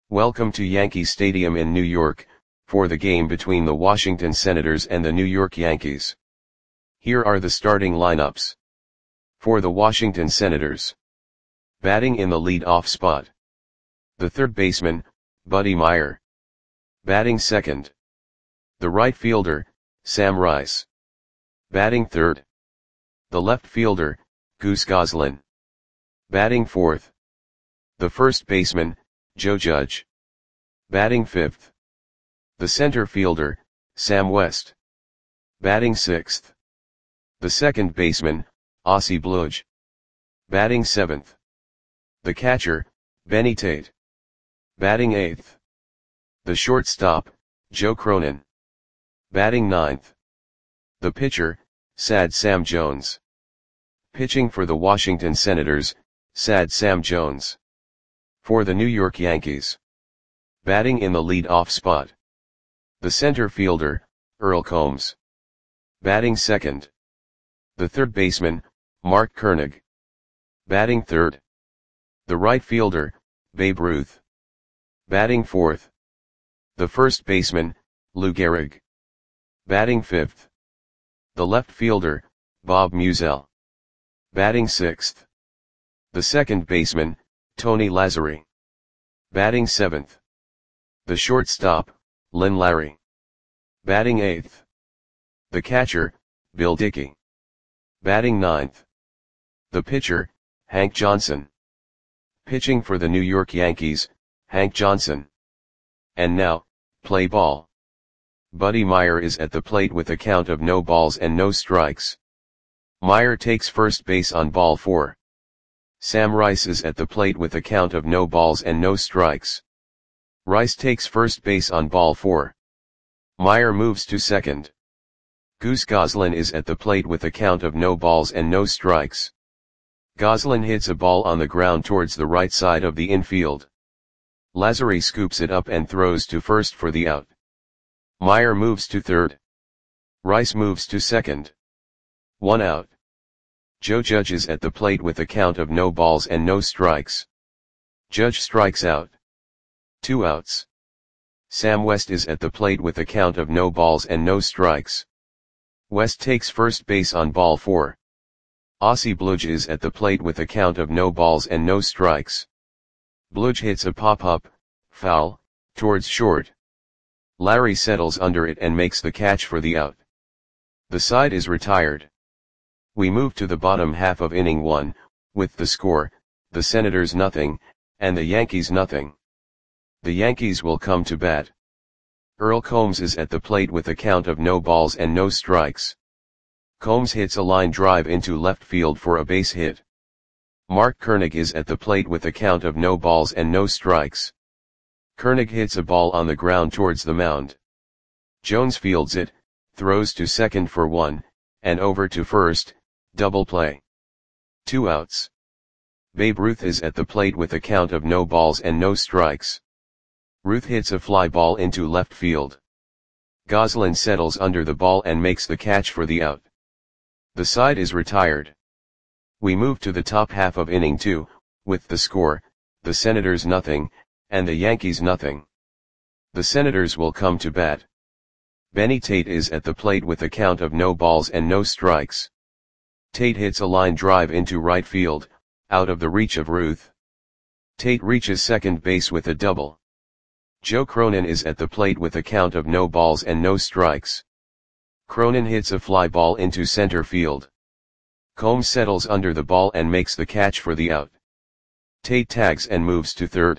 Welcome to Yankee Stadium in New York, for the game between the Washington Senators and the New York Yankees. Here are the starting lineups. For the Washington Senators. Batting in the lead-off spot. The third baseman, Buddy Myer. Batting second. The right fielder, Sam Rice. Batting third. The left fielder, Goose Goslin. Batting fourth. The first baseman, Joe Judge. Batting fifth. The center fielder, Sam West. Batting sixth. The second baseman, Ossie Bludge. Batting seventh. The catcher, Benny Tate. Batting eighth. The shortstop, Joe Cronin. Batting ninth. The pitcher, Sad Sam Jones. Pitching for the Washington Senators, Sad Sam Jones. For the New York Yankees. Batting in the lead-off spot. The center fielder, Earl Combs. Batting second. The third baseman, Mark Koenig. Batting third. The right fielder, Babe Ruth. Batting fourth. The first baseman, Lou Gehrig. Batting fifth. The left fielder, Bob Musial. Batting sixth. The second baseman, Tony Lazzeri. Batting seventh. The shortstop, Lynn Larry. Batting eighth. The catcher, Bill Dickey. Batting ninth. The pitcher, Hank Johnson. Pitching for the New York Yankees, Hank Johnson. And now, play ball. Buddy Myer is at the plate with a count of no balls and no strikes. Myer takes first base on ball 4. Sam Rice is at the plate with a count of no balls and no strikes. Rice takes first base on ball 4. Myer moves to second. Goose Goslin is at the plate with a count of no balls and no strikes. Goslin hits a ball on the ground towards the right side of the infield. Lazzeri scoops it up and throws to first for the out. Myer moves to third. Rice moves to second. 1 out. Joe Judge is at the plate with a count of no balls and no strikes. Judge strikes out. 2 outs. Sam West is at the plate with a count of no balls and no strikes. West takes first base on ball 4. Ossie Bludge is at the plate with a count of no balls and no strikes. Bludge hits a pop-up, foul, towards short. Larry settles under it and makes the catch for the out. The side is retired. We move to the bottom half of inning 1, with the score, the Senators nothing, and the Yankees nothing. The Yankees will come to bat. Earl Combs is at the plate with a count of no balls and no strikes. Combs hits a line drive into left field for a base hit. Mark Koenig is at the plate with a count of no balls and no strikes. Koenig hits a ball on the ground towards the mound. Jones fields it, throws to second for 1, and over to first, double play. 2 outs. Babe Ruth is at the plate with a count of no balls and no strikes. Ruth hits a fly ball into left field. Goslin settles under the ball and makes the catch for the out. The side is retired. We move to the top half of inning 2, with the score, the Senators nothing, and the Yankees nothing. The Senators will come to bat. Benny Tate is at the plate with a count of no balls and no strikes. Tate hits a line drive into right field, out of the reach of Ruth. Tate reaches second base with a double. Joe Cronin is at the plate with a count of no balls and no strikes. Cronin hits a fly ball into center field. Combs settles under the ball and makes the catch for the out. Tate tags and moves to third.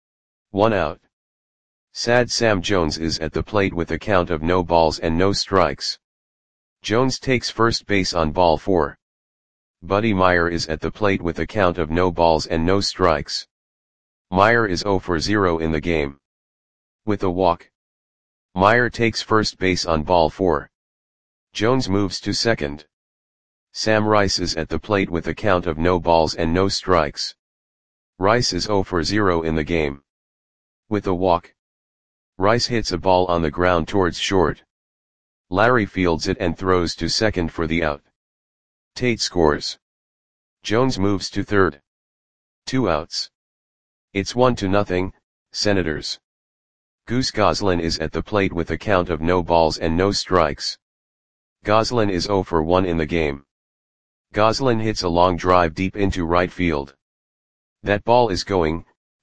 1 out. Sad Sam Jones is at the plate with a count of no balls and no strikes. Jones takes first base on ball 4. Buddy Myer is at the plate with a count of no balls and no strikes. Myer is 0 for 0 in the game. With a walk. Myer takes first base on ball 4. Jones moves to second. Sam Rice is at the plate with a count of no balls and no strikes. Rice is 0 for 0 in the game. With a walk. Rice hits a ball on the ground towards short. Larry fields it and throws to second for the out. Tate scores. Jones moves to third. 2 outs. It's 1-0, Senators. Goose Goslin is at the plate with a count of no balls and no strikes. Goslin is 0 for 1 in the game. Goslin hits a long drive deep into right field. That ball is gone.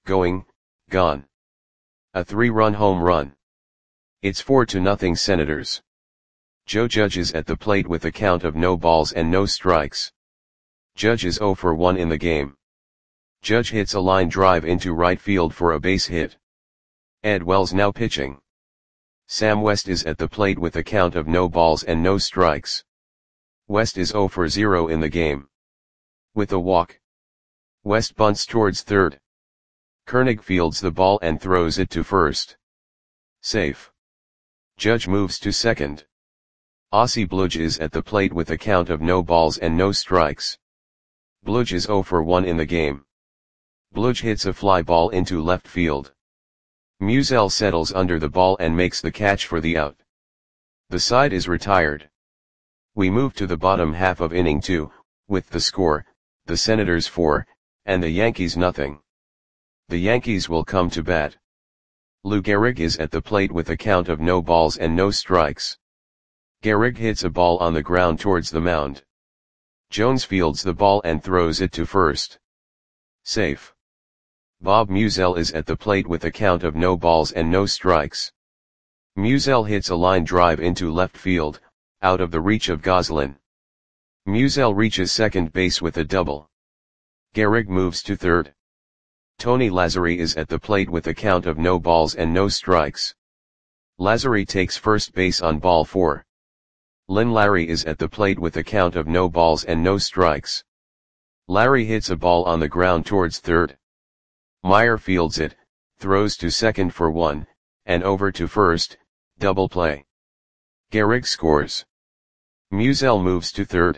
A 3-run home run. It's 4-0 Senators. Joe Judge is at the plate with a count of no balls and no strikes. Judge is 0 for 1 in the game. Judge hits a line drive into right field for a base hit. Ed Wells now pitching. Sam West is at the plate with a count of no balls and no strikes. West is 0 for 0 in the game. With a walk. West bunts towards third. Koenig fields the ball and throws it to first. Safe. Judge moves to second. Ossie Bludge is at the plate with a count of no balls and no strikes. Bludge is 0 for 1 in the game. Bludge hits a fly ball into left field. Musial settles under the ball and makes the catch for the out. The side is retired. We move to the bottom half of inning 2, with the score, the Senators 4, and the Yankees nothing. The Yankees will come to bat. Lou Gehrig is at the plate with a count of no balls and no strikes. Gehrig hits a ball on the ground towards the mound. Jones fields the ball and throws it to first. Safe. Bob Musial is at the plate with a count of no balls and no strikes. Musial hits a line drive into left field, out of the reach of Goslin. Musial reaches second base with a double. Gehrig moves to third. Tony Lazzari is at the plate with a count of no balls and no strikes. Lazzari takes first base on ball 4. Lynn Larry is at the plate with a count of no balls and no strikes. Larry hits a ball on the ground towards third. Meyer fields it, throws to second for 1, and over to first, double play. Gehrig scores. Musial moves to third.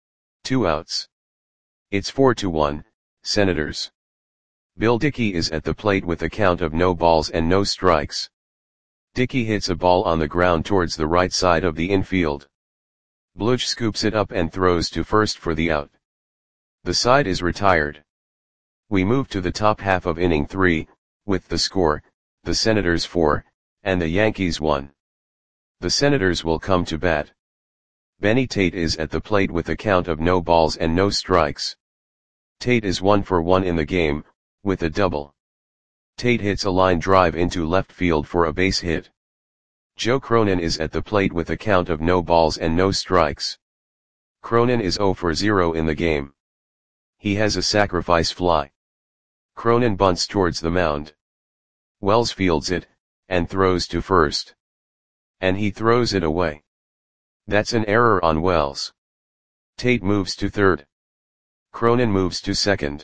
2 outs. It's 4-1, Senators. Bill Dickey is at the plate with a count of no balls and no strikes. Dickey hits a ball on the ground towards the right side of the infield. Bludge scoops it up and throws to first for the out. The side is retired. We move to the top half of inning 3, with the score, the Senators 4, and the Yankees 1. The Senators will come to bat. Benny Tate is at the plate with a count of no balls and no strikes. Tate is 1 for 1 in the game, with a double. Tate hits a line drive into left field for a base hit. Joe Cronin is at the plate with a count of no balls and no strikes. Cronin is 0 for 0 in the game. He has a sacrifice fly. Cronin bunts towards the mound. Wells fields it, and throws to first. And he throws it away. That's an error on Wells. Tate moves to third. Cronin moves to second.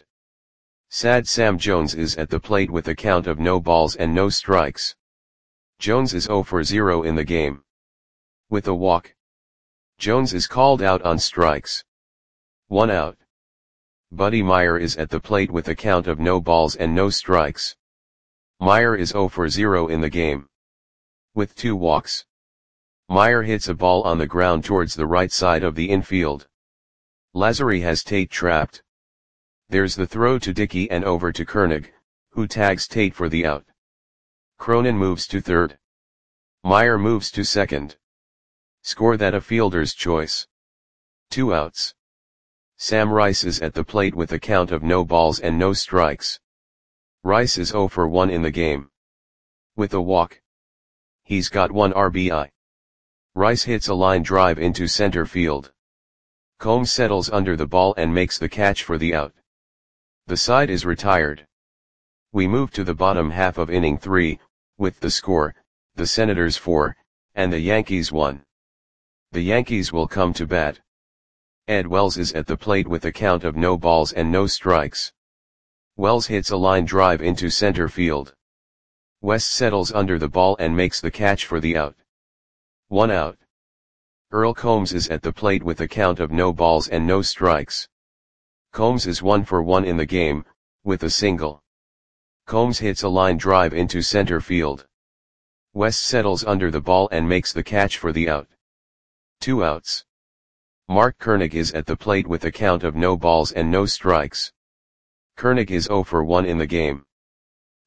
Sad Sam Jones is at the plate with a count of no balls and no strikes. Jones is 0 for 0 in the game. With a walk. Jones is called out on strikes. 1 out. Buddy Meyer is at the plate with a count of no balls and no strikes. Meyer is 0 for 0 in the game. With 2 walks. Meyer hits a ball on the ground towards the right side of the infield. Lazzari has Tate trapped. There's the throw to Dickey and over to Koenig, who tags Tate for the out. Cronin moves to third. Meyer moves to second. Score that a fielder's choice. 2 outs. Sam Rice is at the plate with a count of no balls and no strikes. Rice is 0 for 1 in the game. With a walk. He's got 1 RBI. Rice hits a line drive into center field. Combs settles under the ball and makes the catch for the out. The side is retired. We move to the bottom half of inning 3, with the score, the Senators 4, and the Yankees 1. The Yankees will come to bat. Ed Wells is at the plate with a count of no balls and no strikes. Wells hits a line drive into center field. West settles under the ball and makes the catch for the out. 1 out. Earl Combs is at the plate with a count of no balls and no strikes. Combs is 1 for 1 in the game, with a single. Combs hits a line drive into center field. West settles under the ball and makes the catch for the out. 2 outs. Mark Koenig is at the plate with a count of no balls and no strikes. Koenig is 0 for 1 in the game.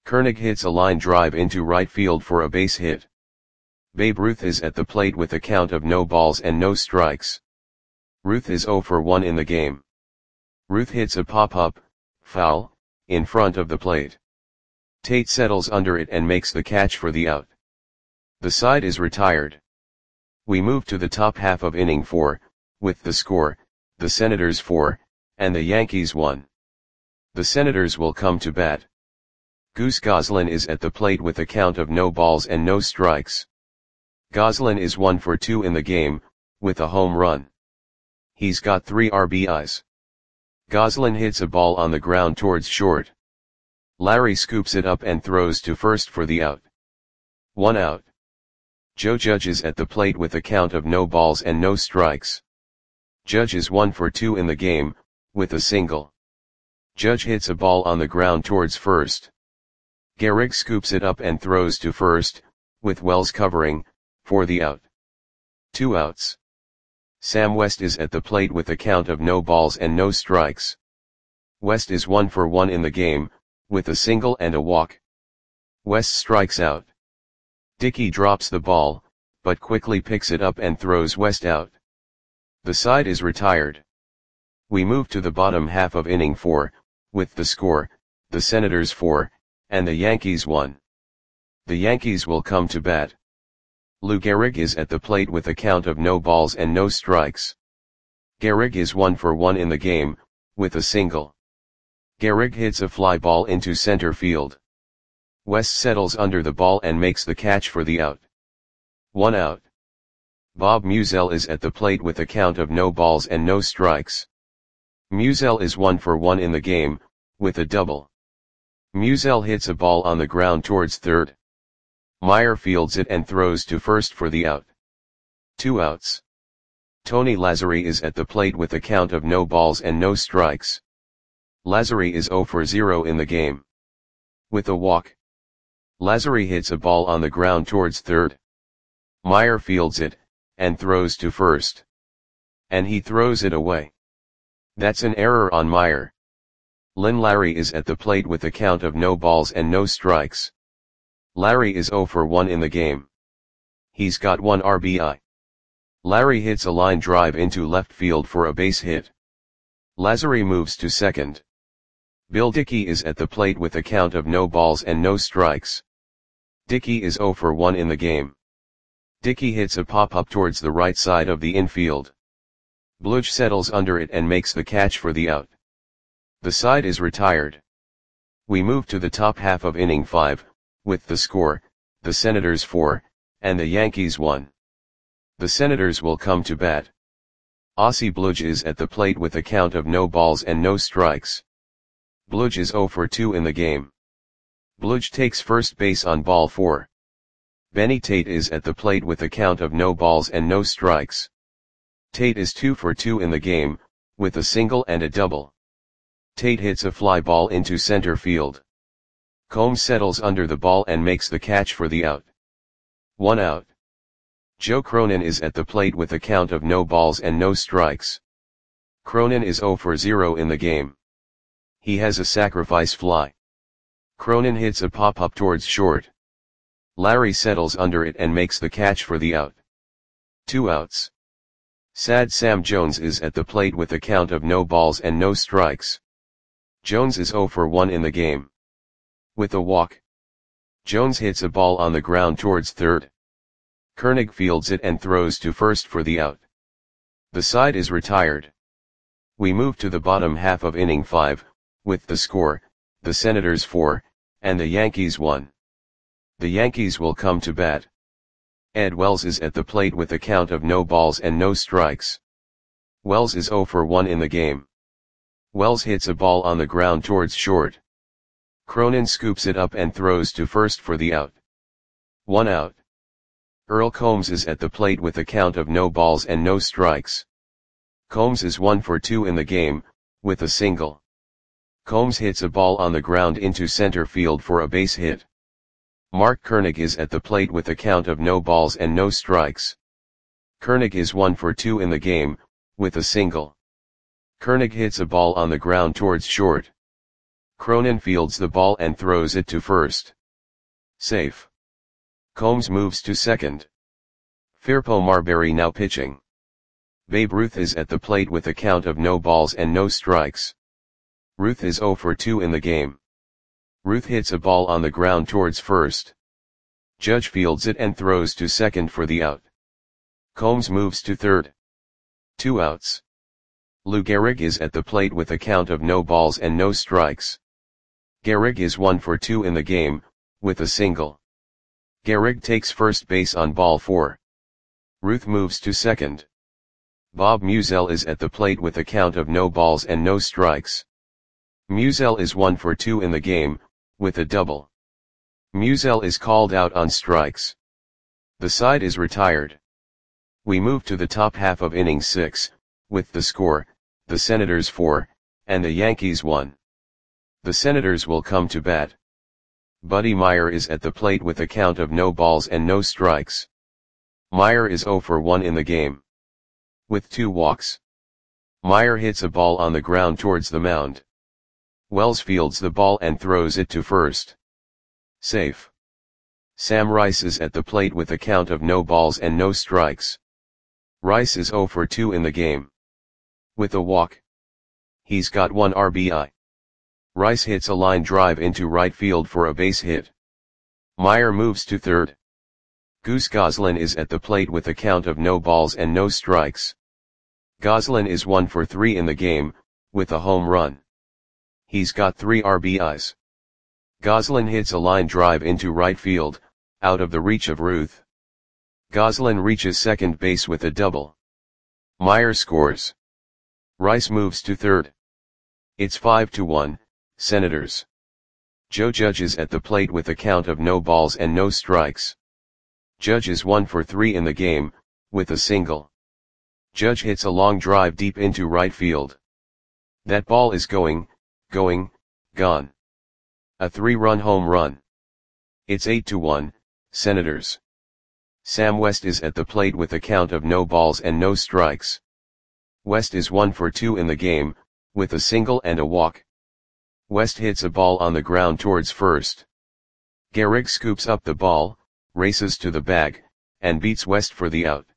Koenig hits a line drive into right field for a base hit. Babe Ruth is at the plate with a count of no balls and no strikes. Ruth is 0 for 1 in the game. Ruth hits a pop-up, foul, in front of the plate. Tate settles under it and makes the catch for the out. The side is retired. We move to the top half of inning 4, with the score, the Senators 4, and the Yankees 1. The Senators will come to bat. Goose Goslin is at the plate with a count of no balls and no strikes. Goslin is 1 for 2 in the game, with a home run. He's got 3 RBIs. Goslin hits a ball on the ground towards short. Larry scoops it up and throws to first for the out. 1 out. Joe Judge is at the plate with a count of no balls and no strikes. Judge is 1 for 2 in the game, with a single. Judge hits a ball on the ground towards first. Gehrig scoops it up and throws to first, with Wells covering, for the out. 2 outs. Sam West is at the plate with a count of no balls and no strikes. West is 1 for 1 in the game, with a single and a walk. West strikes out. Dickey drops the ball, but quickly picks it up and throws West out. The side is retired. We move to the bottom half of inning 4, with the score, the Senators 4, and the Yankees 1. The Yankees will come to bat. Lou Gehrig is at the plate with a count of no balls and no strikes. Gehrig is 1 for 1 in the game, with a single. Gehrig hits a fly ball into center field. West settles under the ball and makes the catch for the out. 1 out. Bob Musial is at the plate with a count of no balls and no strikes. Musial is 1 for 1 in the game, with a double. Musial hits a ball on the ground towards third. Meyer fields it and throws to first for the out. 2 outs. Tony Lazzeri is at the plate with a count of no balls and no strikes. Lazzeri is 0 for 0 in the game. With a walk. Lazzeri hits a ball on the ground towards third. Meyer fields it, and throws to first. And he throws it away. That's an error on Meyer. Lynn Larry is at the plate with a count of no balls and no strikes. Larry is 0 for 1 in the game. He's got 1 RBI. Larry hits a line drive into left field for a base hit. Lazzeri moves to second. Bill Dickey is at the plate with a count of no balls and no strikes. Dickey is 0 for 1 in the game. Dickey hits a pop-up towards the right side of the infield. Bludge settles under it and makes the catch for the out. The side is retired. We move to the top half of inning 5, with the score, the Senators 4, and the Yankees 1. The Senators will come to bat. Ossie Bludge is at the plate with a count of no balls and no strikes. Bludge is 0 for 2 in the game. Bludge takes first base on ball 4. Benny Tate is at the plate with a count of no balls and no strikes. Tate is 2 for 2 in the game, with a single and a double. Tate hits a fly ball into center field. Combs settles under the ball and makes the catch for the out. 1 out. Joe Cronin is at the plate with a count of no balls and no strikes. Cronin is 0 for 0 in the game. He has a sacrifice fly. Cronin hits a pop-up towards short. Larry settles under it and makes the catch for the out. 2 outs. Sad Sam Jones is at the plate with a count of no balls and no strikes. Jones is 0 for 1 in the game. With a walk. Jones hits a ball on the ground towards third. Koenig fields it and throws to first for the out. The side is retired. We move to the bottom half of inning 5, with the score, the Senators 4, and the Yankees 1. The Yankees will come to bat. Ed Wells is at the plate with a count of no balls and no strikes. Wells is 0 for 1 in the game. Wells hits a ball on the ground towards short. Cronin scoops it up and throws to first for the out. 1 out. Earl Combs is at the plate with a count of no balls and no strikes. Combs is 1 for 2 in the game, with a single. Combs hits a ball on the ground into center field for a base hit. Mark Koenig is at the plate with a count of no balls and no strikes. Koenig is 1 for 2 in the game, with a single. Koenig hits a ball on the ground towards short. Cronin fields the ball and throws it to first. Safe. Combs moves to second. Firpo Marbury now pitching. Babe Ruth is at the plate with a count of no balls and no strikes. Ruth is 0 for 2 in the game. Ruth hits a ball on the ground towards first. Judge fields it and throws to second for the out. Combs moves to third. 2 outs. Lou Gehrig is at the plate with a count of no balls and no strikes. Gehrig is 1 for 2 in the game, with a single. Gehrig takes first base on ball 4. Ruth moves to second. Bob Musial is at the plate with a count of no balls and no strikes. Musial is 1 for 2 in the game, with a double. Musial is called out on strikes. The side is retired. We move to the top half of inning 6, with the score, the Senators 4, and the Yankees 1. The Senators will come to bat. Buddy Meyer is at the plate with a count of no balls and no strikes. Meyer is 0 for 1 in the game. With 2 walks. Meyer hits a ball on the ground towards the mound. Wells fields the ball and throws it to first. Safe. Sam Rice is at the plate with a count of no balls and no strikes. Rice is 0 for 2 in the game. With a walk. He's got 1 RBI. Rice hits a line drive into right field for a base hit. Meyer moves to third. Goose Goslin is at the plate with a count of no balls and no strikes. Goslin is 1 for 3 in the game, with a home run. He's got 3 RBIs. Goslin hits a line drive into right field, out of the reach of Ruth. Goslin reaches second base with a double. Meyer scores. Rice moves to third. It's 5-1, Senators. Joe Judge is at the plate with a count of no balls and no strikes. Judge is 1 for 3 in the game, with a single. Judge hits a long drive deep into right field. That ball is gone. A 3-run home run. It's 8-1, Senators. Sam West is at the plate with a count of no balls and no strikes. West is 1 for 2 in the game, with a single and a walk. West hits a ball on the ground towards first. Gehrig scoops up the ball, races to the bag, and beats West for the out.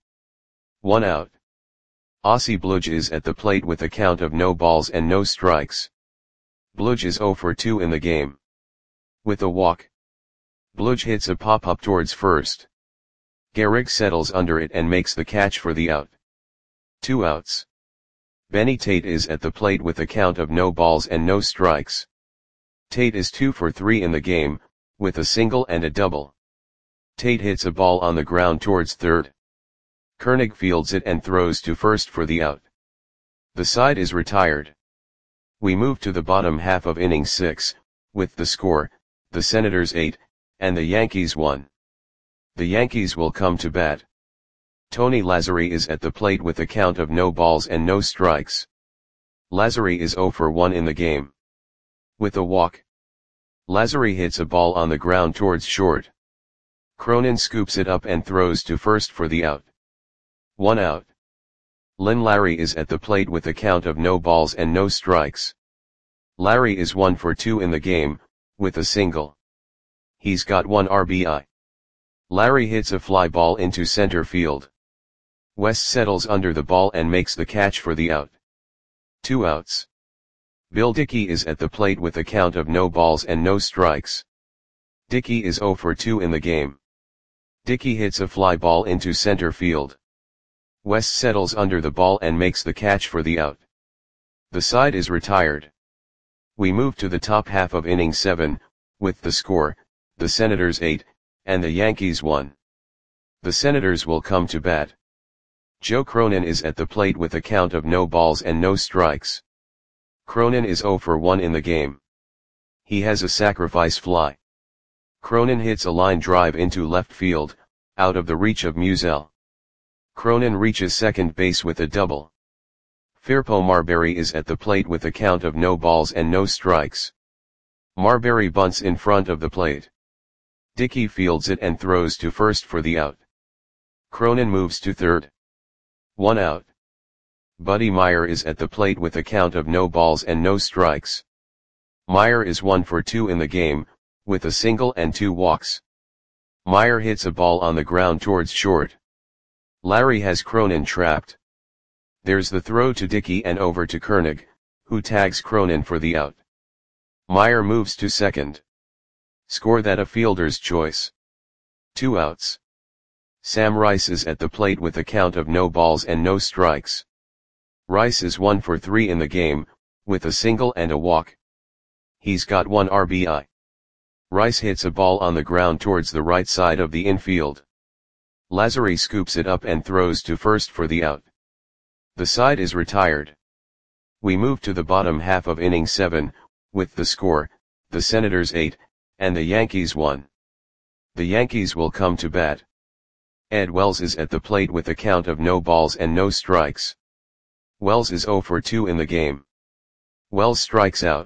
1 out. Ossie Bludge is at the plate with a count of no balls and no strikes. Bludge is 0 for 2 in the game. With a walk. Bludge hits a pop-up towards first. Gehrig settles under it and makes the catch for the out. 2 outs. Benny Tate is at the plate with a count of no balls and no strikes. Tate is 2 for 3 in the game, with a single and a double. Tate hits a ball on the ground towards third. Koenig fields it and throws to first for the out. The side is retired. We move to the bottom half of inning 6, with the score, the Senators 8, and the Yankees 1. The Yankees will come to bat. Tony Lazzeri is at the plate with a count of no balls and no strikes. Lazzeri is 0 for 1 in the game. With a walk. Lazzeri hits a ball on the ground towards short. Cronin scoops it up and throws to first for the out. 1 out. Lynn Larry is at the plate with a count of no balls and no strikes. Larry is 1 for 2 in the game, with a single. He's got 1 RBI. Larry hits a fly ball into center field. West settles under the ball and makes the catch for the out. 2 outs. Bill Dickey is at the plate with a count of no balls and no strikes. Dickey is 0 for 2 in the game. Dickey hits a fly ball into center field. West settles under the ball and makes the catch for the out. The side is retired. We move to the top half of inning 7, with the score, the Senators 8, and the Yankees 1. The Senators will come to bat. Joe Cronin is at the plate with a count of no balls and no strikes. Cronin is 0 for 1 in the game. He has a sacrifice fly. Cronin hits a line drive into left field, out of the reach of Musial. Cronin reaches second base with a double. Firpo Marbury is at the plate with a count of no balls and no strikes. Marbury bunts in front of the plate. Dickey fields it and throws to first for the out. Cronin moves to third. 1 out. Buddy Meyer is at the plate with a count of no balls and no strikes. Meyer is 1 for 2 in the game, with a single and 2 walks. Meyer hits a ball on the ground towards short. Larry has Cronin trapped. There's the throw to Dickey and over to Koenig, who tags Cronin for the out. Meyer moves to second. Score that a fielder's choice. 2 outs. Sam Rice is at the plate with a count of no balls and no strikes. Rice is 1 for 3 in the game, with a single and a walk. He's got 1 RBI. Rice hits a ball on the ground towards the right side of the infield. Lazzari scoops it up and throws to first for the out. The side is retired. We move to the bottom half of inning 7, with the score, the Senators 8, and the Yankees 1. The Yankees will come to bat. Ed Wells is at the plate with a count of no balls and no strikes. Wells is 0 for 2 in the game. Wells strikes out.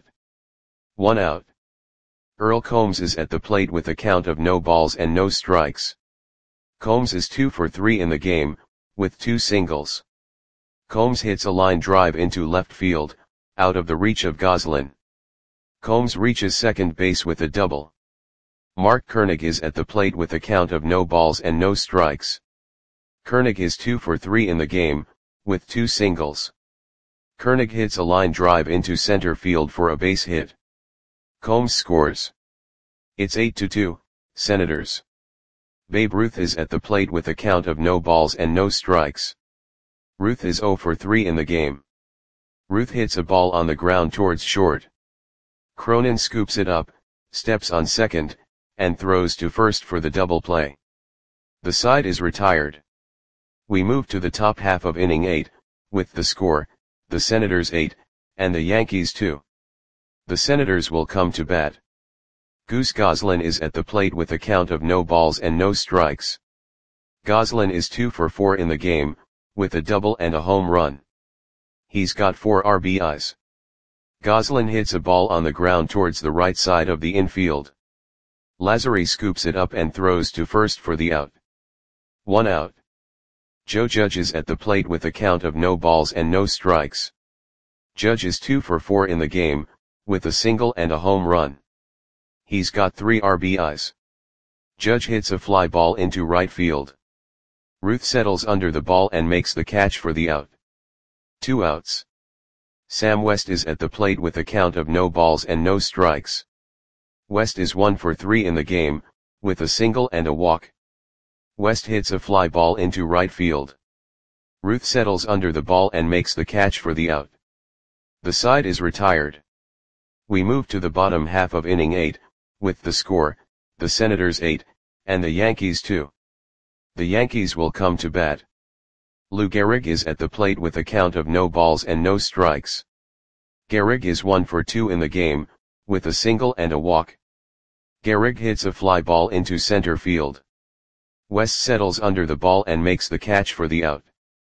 1 out. Earl Combs is at the plate with a count of no balls and no strikes. Combs is 2 for 3 in the game, with 2 singles. Combs hits a line drive into left field, out of the reach of Goslin. Combs reaches second base with a double. Mark Koenig is at the plate with a count of no balls and no strikes. Koenig is 2 for 3 in the game, with 2 singles. Koenig hits a line drive into center field for a base hit. Combs scores. It's 8-2, Senators. Babe Ruth is at the plate with a count of no balls and no strikes. Ruth is 0 for 3 in the game. Ruth hits a ball on the ground towards short. Cronin scoops it up, steps on second, and throws to first for the double play. The side is retired. We move to the top half of inning 8, with the score, the Senators 8, and the Yankees 2. The Senators will come to bat. Goose Goslin is at the plate with a count of no balls and no strikes. Goslin is 2 for 4 in the game, with a double and a home run. He's got 4 RBIs. Goslin hits a ball on the ground towards the right side of the infield. Lazzari scoops it up and throws to first for the out. 1 out. Joe Judge is at the plate with a count of no balls and no strikes. Judge is 2 for 4 in the game, with a single and a home run. He's got 3 RBIs. Judge hits a fly ball into right field. Ruth settles under the ball and makes the catch for the out. 2 outs. Sam West is at the plate with a count of no balls and no strikes. West is 1 for 3 in the game, with a single and a walk. West hits a fly ball into right field. Ruth settles under the ball and makes the catch for the out. The side is retired. We move to the bottom half of inning 8, with the score, the Senators 8, and the Yankees 2. The Yankees will come to bat. Lou Gehrig is at the plate with a count of no balls and no strikes. Gehrig is 1 for 2 in the game, with a single and a walk. Gehrig hits a fly ball into center field. West settles under the ball and makes the catch for the out.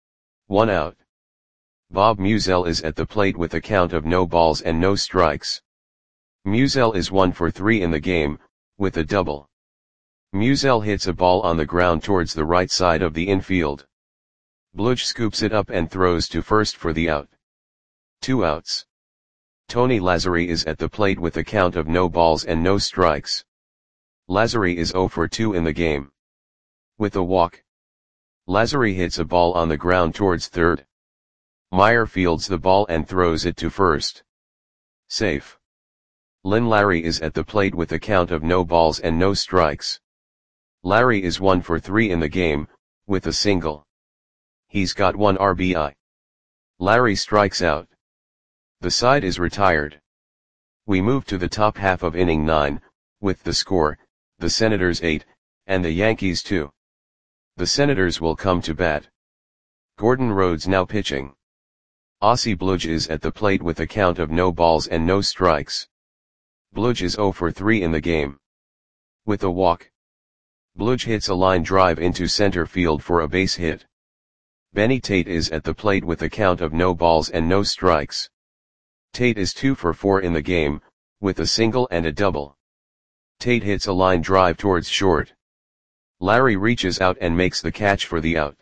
1 out. Bob Musial is at the plate with a count of no balls and no strikes. Musial is 1 for 3 in the game, with a double. Musial hits a ball on the ground towards the right side of the infield. Bludge scoops it up and throws to first for the out. 2 outs. Tony Lazzari is at the plate with a count of no balls and no strikes. Lazzari is 0 for 2 in the game. With a walk. Lazzari hits a ball on the ground towards third. Meyer fields the ball and throws it to first. Safe. Lynn Larry is at the plate with a count of no balls and no strikes. Larry is 1 for 3 in the game, with a single. He's got 1 RBI. Larry strikes out. The side is retired. We move to the top half of inning 9, with the score, the Senators 8, and the Yankees 2. The Senators will come to bat. Gordon Rhodes now pitching. Ossie Bludge is at the plate with a count of no balls and no strikes. Bludge is 0 for 3 in the game. With a walk. Bludge hits a line drive into center field for a base hit. Benny Tate is at the plate with a count of no balls and no strikes. Tate is 2 for 4 in the game, with a single and a double. Tate hits a line drive towards short. Larry reaches out and makes the catch for the out.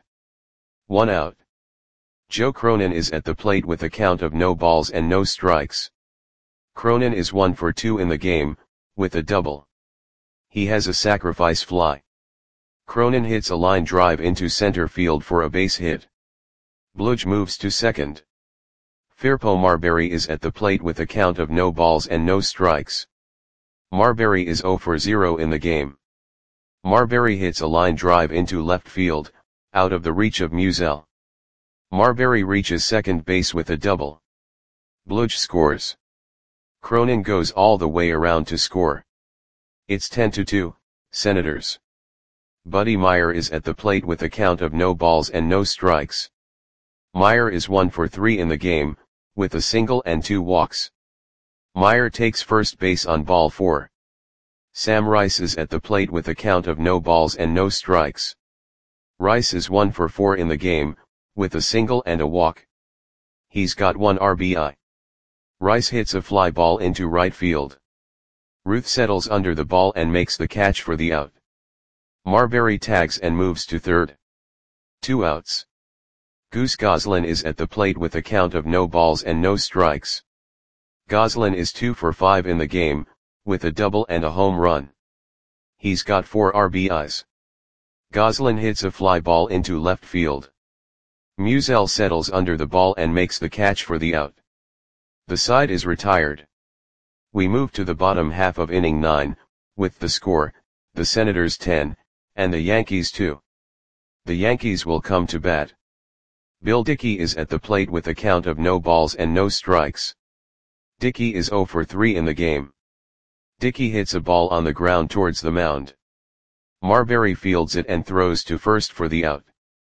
1 out. Joe Cronin is at the plate with a count of no balls and no strikes. Cronin is 1 for 2 in the game, with a double. He has a sacrifice fly. Cronin hits a line drive into center field for a base hit. Bludge moves to second. Firpo Marbury is at the plate with a count of no balls and no strikes. Marbury is 0 for 0 in the game. Marbury hits a line drive into left field, out of the reach of Musial. Marbury reaches second base with a double. Bludge scores. Cronin goes all the way around to score. It's 10-2, Senators. Buddy Meyer is at the plate with a count of no balls and no strikes. Meyer is 1 for 3 in the game, with a single and 2 walks. Meyer takes first base on ball 4. Sam Rice is at the plate with a count of no balls and no strikes. Rice is 1 for 4 in the game, with a single and a walk. He's got 1 RBI. Rice hits a fly ball into right field. Ruth settles under the ball and makes the catch for the out. Marbury tags and moves to third. 2 outs. Goose Goslin is at the plate with a count of no balls and no strikes. Goslin is 2 for 5 in the game, with a double and a home run. He's got 4 RBIs. Goslin hits a fly ball into left field. Musial settles under the ball and makes the catch for the out. The side is retired. We move to the bottom half of inning 9, with the score, the Senators 10, and the Yankees 2. The Yankees will come to bat. Bill Dickey is at the plate with a count of no balls and no strikes. Dickey is 0 for 3 in the game. Dickey hits a ball on the ground towards the mound. Marbury fields it and throws to first for the out.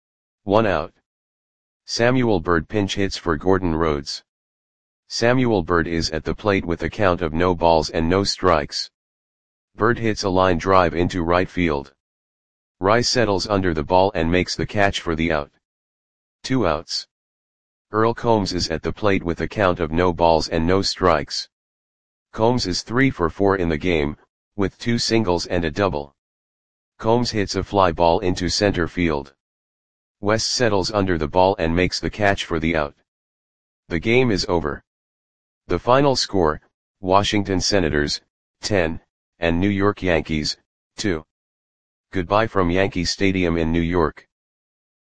1 out. Samuel Bird pinch hits for Gordon Rhodes. Samuel Bird is at the plate with a count of no balls and no strikes. Bird hits a line drive into right field. Rice settles under the ball and makes the catch for the out. 2 outs. Earl Combs is at the plate with a count of no balls and no strikes. Combs is 3 for 4 in the game, with 2 singles and a double. Combs hits a fly ball into center field. West settles under the ball and makes the catch for the out. The game is over. The final score, Washington Senators, 10, and New York Yankees, 2. Goodbye from Yankee Stadium in New York.